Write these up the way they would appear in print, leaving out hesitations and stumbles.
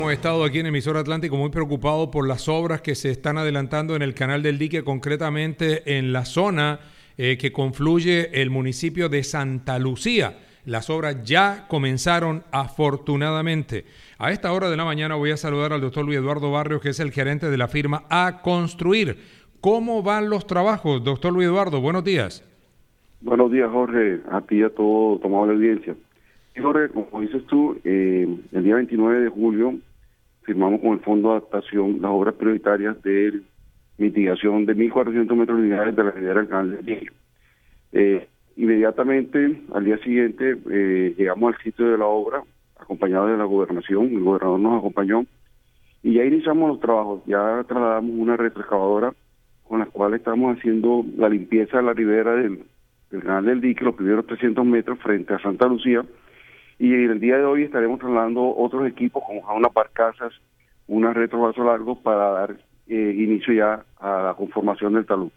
Hemos estado aquí en Emisora Atlántico muy preocupados por las obras que se están adelantando en el Canal del Dique, concretamente en la zona que confluye el municipio de Santa Lucía. Las obras ya comenzaron afortunadamente. A esta hora de la mañana voy a saludar al doctor Luis Eduardo Barrios, que es el gerente de la firma A Construir. ¿Cómo van los trabajos, doctor Luis Eduardo? Buenos días. Buenos días, Jorge, a ti y a todo tomado la audiencia. Y Jorge, como dices tú, el día 29 de julio firmamos con el Fondo de Adaptación las obras prioritarias de mitigación de 1.400 metros lineales de la ribera del Canal del Dique. Inmediatamente, al día siguiente, llegamos al sitio de la obra, acompañados de la gobernación, el gobernador nos acompañó, y ya iniciamos los trabajos, ya trasladamos una retroexcavadora con la cual estamos haciendo la limpieza de la ribera del Canal del Dique, los primeros 300 metros frente a Santa Lucía, y el día de hoy estaremos trasladando otros equipos como unas barcazas, unas retrovaso largos para dar inicio ya a la conformación del talud.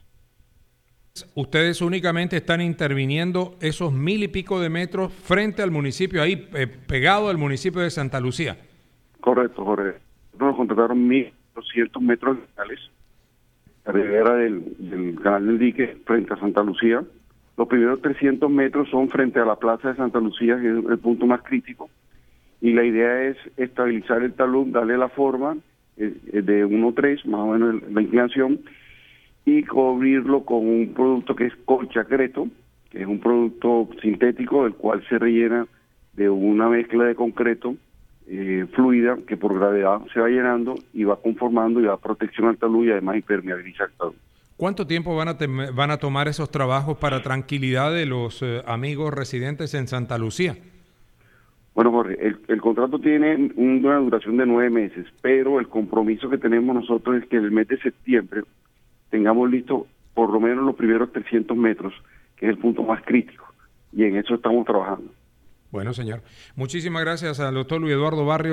Ustedes únicamente están interviniendo esos 1.000 y pico de metros frente al municipio, ahí pegado al municipio de Santa Lucía. Correcto, Jorge. Nos contrataron 1.200 metros lineales, la ribera del Canal del Dique frente a Santa Lucía. Los primeros 300 metros son frente a la plaza de Santa Lucía, que es el punto más crítico, y la idea es estabilizar el talud, darle la forma de 1.3, más o menos la inclinación, y cubrirlo con un producto que es colchacreto, que es un producto sintético, el cual se rellena de una mezcla de concreto fluida, que por gravedad se va llenando y va conformando y da protección al talud y además impermeabiliza el talud. ¿Cuánto tiempo van a tomar esos trabajos para tranquilidad de los amigos residentes en Santa Lucía? Bueno, Jorge, el contrato tiene una duración de 9 meses, pero el compromiso que tenemos nosotros es que en el mes de septiembre tengamos listo por lo menos los primeros 300 metros, que es el punto más crítico, y en eso estamos trabajando. Bueno, señor. Muchísimas gracias al doctor Luis Eduardo Barrios.